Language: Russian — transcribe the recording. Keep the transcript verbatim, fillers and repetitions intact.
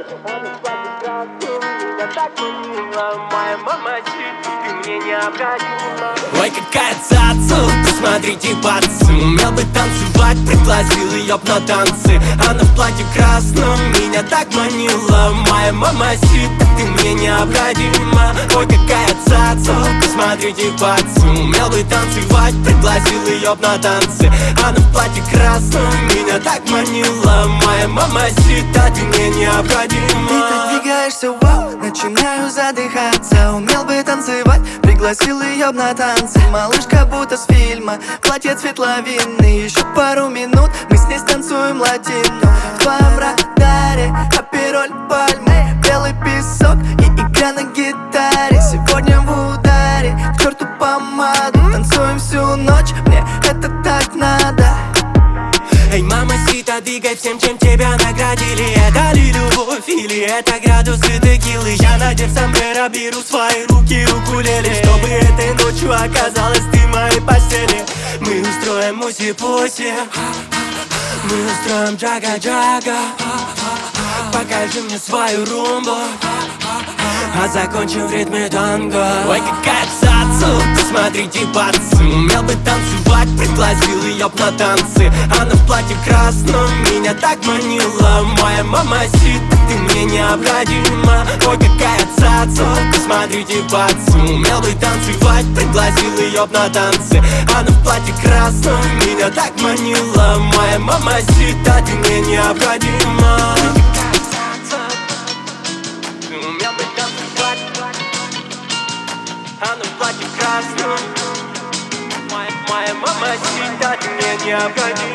Она платит красным, меня так манила. Моя мама чит, ты мне необходима. Ой, какая цаца, посмотрите, пацы. Умел бы танцевать, пригласил ее б на танцы. Она в платье красном, меня так манила. Моя мама сит, ты мне необходима. Ой, какая цаца, посмотрите, пацы. Умел бы танцевать, пригласил ее б на танцы. Она в платье красном, меня так манила. Моя мама сит, а ты мне необходима. Ты так двигаешься, вау, начинаю задыхаться. Умел бы танцевать, пригласил ее б на танцы. Малышка будто с фильма, платье цвет лавины. Еще пару минут, мы с ней станцуем латину. В твоем радаре апероль пальмы, белый песок и игра на гитаре. Сегодня в ударе, к черту помаду. Танцуем всю ночь, мне это так надо. Эй, мама сита, двигай всем, чем тебя наградили. Это ли любовь или это градусы текилы? Я надев сомбреро, беру в свои руки укулеле, чтобы этой ночью оказалась ты в моей постели. Мы устроим муси-пуси, мы устроим джага-джага. Покажи мне свою румбу, а закончим в ритме танго. Ой, какая цаца, посмотрите, пацы. Умел бы танцевать, пригласил ее б на танцы. Она в платье красном, меня так манила. Моя мама сит, ты мне необходима. Ой, какая цаца, посмотрите, пацы. Умел бы танцевать, пригласил ее б на танцы. Она в платье красном, меня так манила. Моя мама сит, а ты мне необходима. Она в платье красном. Моя, моя мама сидит, а ты мне необходима.